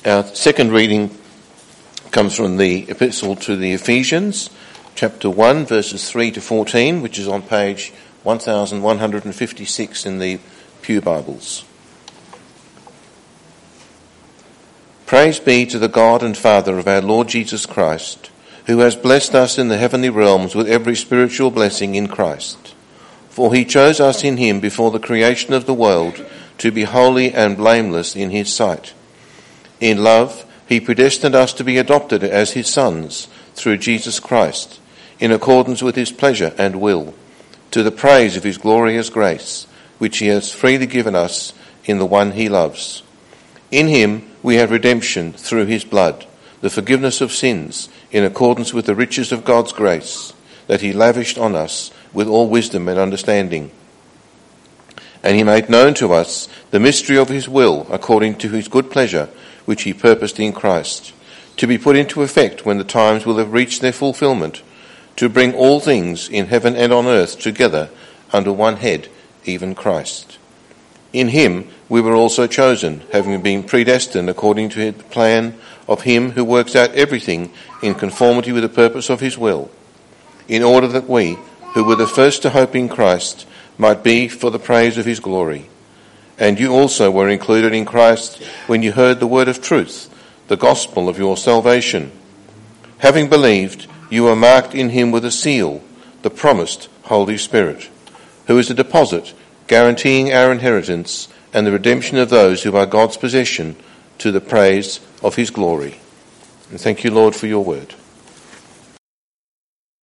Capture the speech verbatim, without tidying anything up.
Our second reading comes from the Epistle to the Ephesians, chapter one, verses three to fourteen, which is on page one thousand one hundred fifty-six in the Pew Bibles. Praise be to the God and Father of our Lord Jesus Christ, who has blessed us in the heavenly realms with every spiritual blessing in Christ. For he chose us in him before the creation of the world to be holy and blameless in his sight. In love, he predestined us to be adopted as his sons through Jesus Christ, in accordance with his pleasure and will, to the praise of his glorious grace, which he has freely given us in the one he loves. In him we have redemption through his blood, the forgiveness of sins, in accordance with the riches of God's grace, that he lavished on us with all wisdom and understanding. And he made known to us the mystery of his will, according to his good pleasure, which he purposed in Christ, to be put into effect when the times will have reached their fulfillment, to bring all things in heaven and on earth together under one head, even Christ. In him we were also chosen, having been predestined according to the plan of him who works out everything in conformity with the purpose of his will, in order that we, who were the first to hope in Christ, might be for the praise of his glory. And you also were included in Christ when you heard the word of truth, the gospel of your salvation. Having believed, you were marked in him with a seal, the promised Holy Spirit, who is a deposit guaranteeing our inheritance and the redemption of those who are God's possession, to the praise of his glory. And thank you, Lord, for your word.